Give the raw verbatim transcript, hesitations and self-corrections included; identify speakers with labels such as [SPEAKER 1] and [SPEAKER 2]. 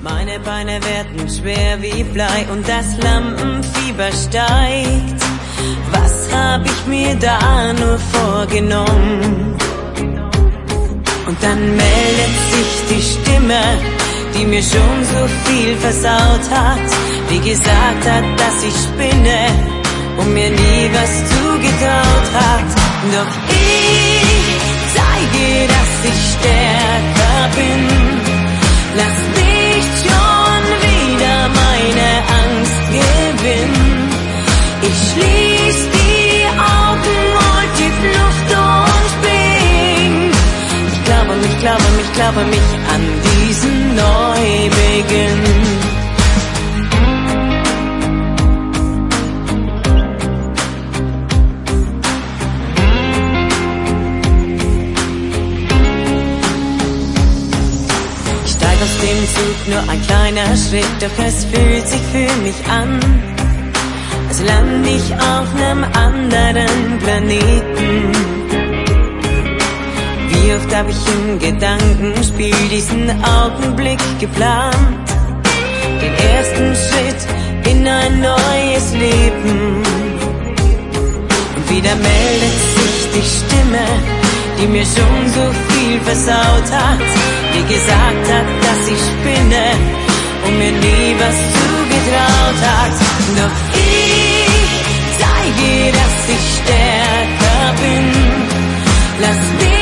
[SPEAKER 1] Meine Beine werden schwer wie Blei und das Lampenfieber steigt. Was hab ich mir da nur vorgenommen? Und dann meldet sich die Stimme, die mir schon so viel versaut hat, die gesagt hat, dass ich spinne und mir nie was zugetraut hat. Doch ich zeige, dass ich stärker bin. Lass nicht schon wieder meine Angst gewinnen. Ich schließ die Augen, hol tief Luft und spring. Ich glaube mich, glaube mich, glaube mich an diesen Neubeginn. Aus dem Zug nur ein kleiner Schritt, doch es fühlt sich für mich an, als land ich auf nem anderen Planeten. Wie oft hab ich im Gedankenspiel diesen Augenblick geplant, den ersten Schritt in ein neues Leben. Und wieder meldet sich die Stimme, die mir schon so viel versaut hat, die gesagt hat, dass ich spinne und mir nie was zugetraut hat. Doch ich zeige, dass ich stärker bin. Lass mich